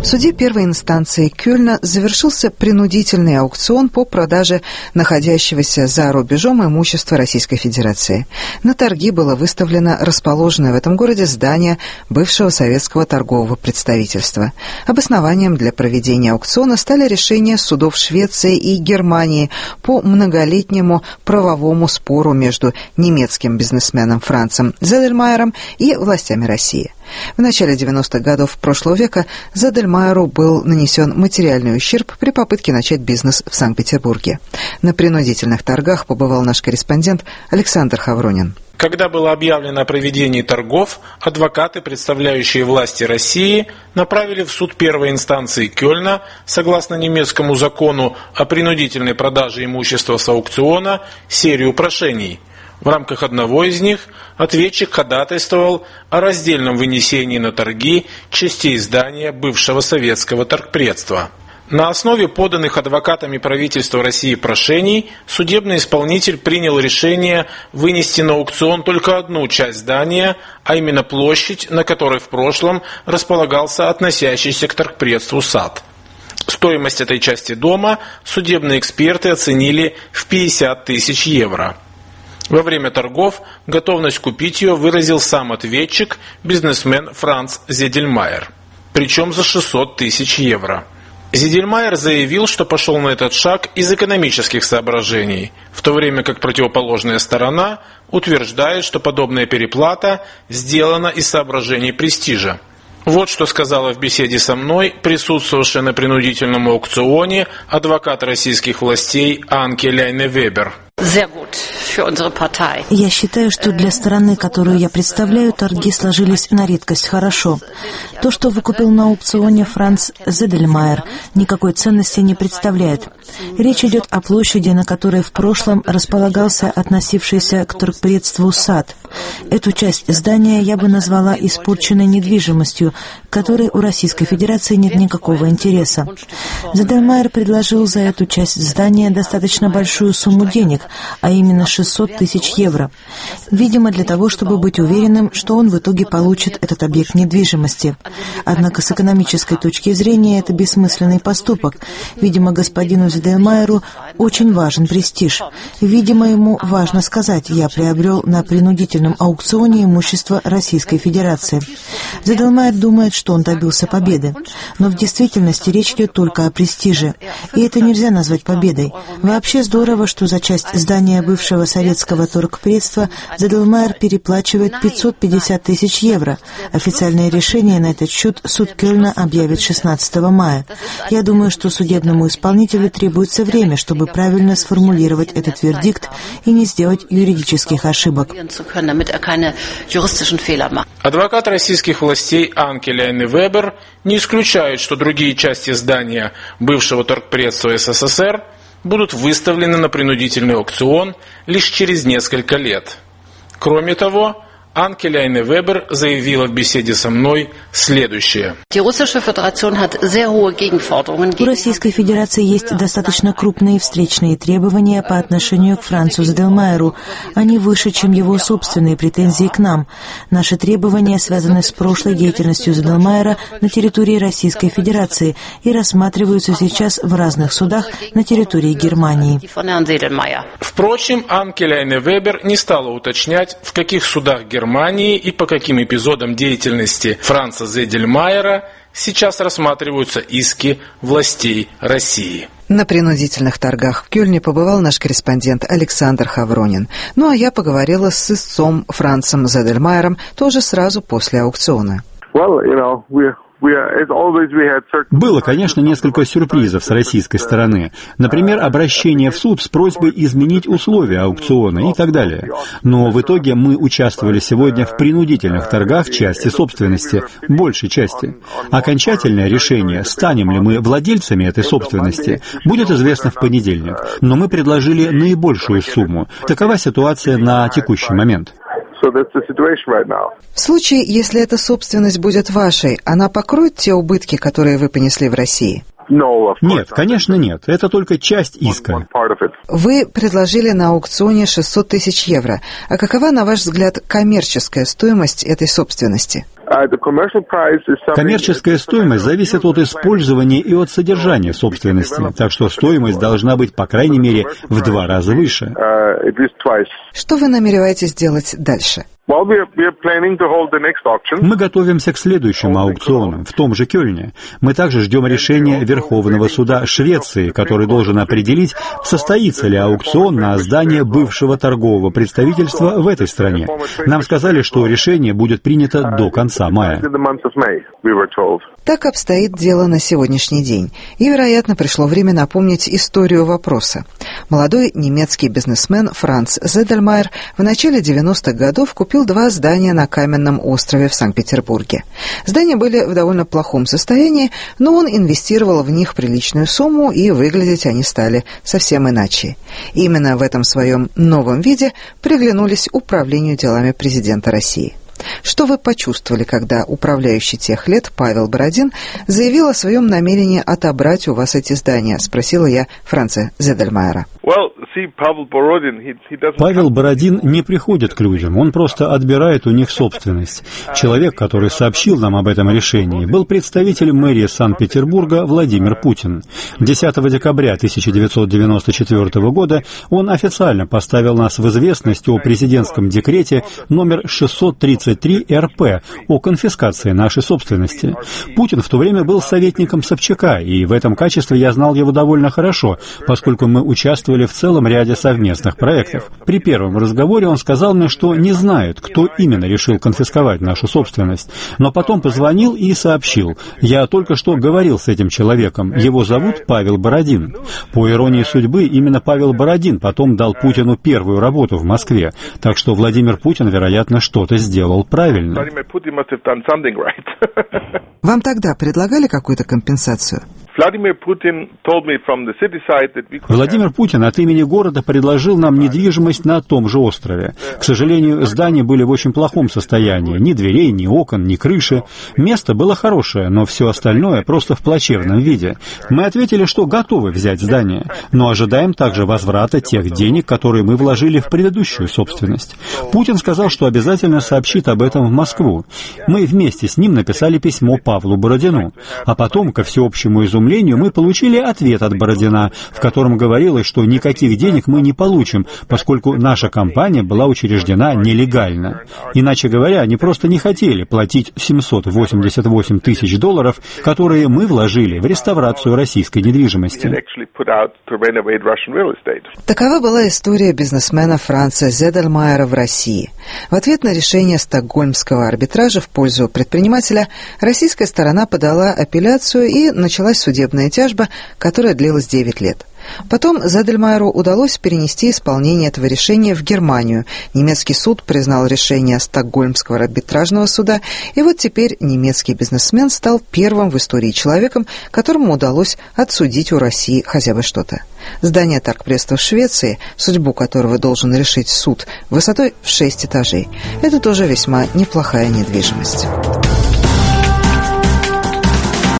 В суде первой инстанции Кёльна завершился принудительный аукцион по продаже находящегося за рубежом имущества Российской Федерации. На торги было выставлено расположенное в этом городе здание бывшего советского торгового представительства. Обоснованием для проведения аукциона стали решения судов Швеции и Германии по многолетнему правовому спору между немецким бизнесменом Францем Зедельмайером и властями России. В начале 90-х годов прошлого века Зедельмайеру был нанесен материальный ущерб при попытке начать бизнес в Санкт-Петербурге. На принудительных торгах побывал наш корреспондент Александр Хавронин. Когда было объявлено о проведении торгов, адвокаты, представляющие власти России, направили в суд первой инстанции Кёльна, согласно немецкому закону о принудительной продаже имущества с аукциона, серию прошений. В рамках одного из них ответчик ходатайствовал о раздельном вынесении на торги частей здания бывшего советского торгпредства. На основе поданных адвокатами правительства России прошений судебный исполнитель принял решение вынести на аукцион только одну часть здания, а именно площадь, на которой в прошлом располагался относящийся к торгпредству сад. Стоимость этой части дома судебные эксперты оценили в 50 тысяч евро. Во время торгов готовность купить ее выразил сам ответчик, бизнесмен Франц Зедельмайер, причем за 600 тысяч евро. Зедельмайер заявил, что пошел на этот шаг из экономических соображений, в то время как противоположная сторона утверждает, что подобная переплата сделана из соображений престижа. Вот что сказала в беседе со мной присутствовавшая на принудительном аукционе адвокат российских властей Анке Ляйне-Вебер. Я считаю, что для стороны, которую я представляю, торги сложились на редкость хорошо. То, что выкупил на аукционе Франц Зедельмайер, никакой ценности не представляет. Речь идет о площади, на которой в прошлом располагался относившийся к торгпредству сад. Эту часть здания я бы назвала испорченной недвижимостью, к которой у Российской Федерации нет никакого интереса. Зедельмайер предложил за эту часть здания достаточно большую сумму денег, а именно 600 тысяч евро. Видимо, для того, чтобы быть уверенным, что он в итоге получит этот объект недвижимости. Однако с экономической точки зрения это бессмысленный поступок. Видимо, господину Зедельмайеру очень важен престиж. Видимо, ему важно сказать: «Я приобрел на принудительном аукционе имущество Российской Федерации». Зедельмайер думает, что он добился победы. Но в действительности речь идет только о престиже. И это нельзя назвать победой. Вообще здорово, что за часть здания бывшего советского торгпредства Зедельмайер переплачивает 550 тысяч евро. Официальное решение на этот счет суд Кёльна объявит 16 мая. Я думаю, что судебному исполнителю требуется время, чтобы правильно сформулировать этот вердикт и не сделать юридических ошибок. Адвокат российских властей Анке Ляйне-Вебер не исключает, что другие части здания бывшего торгпредства СССР будут выставлены на принудительный аукцион лишь через несколько лет. Кроме того, Анке Ляйне-Вебер заявила в беседе со мной следующее. У Российской Федерации есть достаточно крупные встречные требования по отношению к Францу Зедельмайеру. Они выше, чем его собственные претензии к нам. Наши требования связаны с прошлой деятельностью Зедельмайера на территории Российской Федерации и рассматриваются сейчас в разных судах на территории Германии. Впрочем, Анке Ляйне-Вебер не стала уточнять, в каких судах Германии и по каким эпизодам деятельности Франца Зедельмайера сейчас рассматриваются иски властей России. На принудительных торгах в Кёльне побывал наш корреспондент Александр Хавронин. Ну а я поговорила с истцом Францем Зедельмайером тоже сразу после аукциона. Было, конечно, несколько сюрпризов с российской стороны. Например, обращение в суд с просьбой изменить условия аукциона и так далее. Но в итоге мы участвовали сегодня в принудительных торгах в части собственности, большей части. Окончательное решение, станем ли мы владельцами этой собственности, будет известно в понедельник. Но мы предложили наибольшую сумму. Такова ситуация на текущий момент. В случае, если эта собственность будет вашей, она покроет те убытки, которые вы понесли в России? Нет, конечно, нет. Это только часть иска. Вы предложили на аукционе 600 тысяч евро. А какова, на ваш взгляд, коммерческая стоимость этой собственности? Коммерческая стоимость зависит от использования и от содержания собственности, так что стоимость должна быть, по крайней мере, в 2 раза выше. Что вы намереваетесь делать дальше? Мы готовимся к следующим аукционам в том же Кёльне. Мы также ждем решения Верховного суда Швеции, который должен определить, состоится ли аукцион на здание бывшего торгового представительства в этой стране. Нам сказали, что решение будет принято до конца мая. Так обстоит дело на сегодняшний день. И, вероятно, пришло время напомнить историю вопроса. Молодой немецкий бизнесмен Франц Зедельмайер в начале 90-х годов купил 2 здания на Каменном острове в Санкт-Петербурге. Здания были в довольно плохом состоянии, но он инвестировал в них приличную сумму, и выглядеть они стали совсем иначе. Именно в этом своем новом виде приглянулись управлению делами президента России. Что вы почувствовали, когда управляющий тех лет Павел Бородин заявил о своем намерении отобрать у вас эти здания? Спросила я Франца Зедельмайера. Павел Бородин не приходит к людям, он просто отбирает у них собственность. Человек, который сообщил нам об этом решении, был представителем мэрии Санкт-Петербурга Владимир Путин. 10 декабря 1994 года он официально поставил нас в известность о президентском декрете номер 633-РП о конфискации нашей собственности. Путин в то время был советником Собчака, и в этом качестве я знал его довольно хорошо, поскольку мы участвовали в целом ряде совместных проектов. При первом разговоре он сказал мне, что не знает, кто именно решил конфисковать нашу собственность, но потом позвонил и сообщил: «Я только что говорил с этим человеком, его зовут Павел Бородин». По иронии судьбы, именно Павел Бородин потом дал Путину первую работу в Москве, так что Владимир Путин, вероятно, что-то сделал правильно. Вам тогда предлагали какую-то компенсацию? Владимир Путин от имени города предложил нам недвижимость на том же острове. К сожалению, здания были в очень плохом состоянии. Ни дверей, ни окон, ни крыши. Место было хорошее, но все остальное просто в плачевном виде. Мы ответили, что готовы взять здание, но ожидаем также возврата тех денег, которые мы вложили в предыдущую собственность. Путин сказал, что обязательно сообщит об этом в Москву. Мы вместе с ним написали письмо Павлу Бородину. А потом, ко всеобщему изумлению, мы получили ответ от Бородина, в котором говорилось, что никаких денег мы не получим, поскольку наша компания была учреждена нелегально. Иначе говоря, они просто не хотели платить $788 тысяч, которые мы вложили в реставрацию российской недвижимости. Такова была история бизнесмена Франца Зедельмайера в России. В ответ на решение Стокгольмского арбитража в пользу предпринимателя российская сторона подала апелляцию, и началась судебная тяжба, которая длилась 9 лет. Потом Зедельмайеру удалось перенести исполнение этого решения в Германию. Немецкий суд признал решение Стокгольмского арбитражного суда, и вот теперь немецкий бизнесмен стал первым в истории человеком, которому удалось отсудить у России хотя бы что-то. Здание торгпредства в Швеции, судьбу которого должен решить суд, высотой в 6 этажей. Это тоже весьма неплохая недвижимость.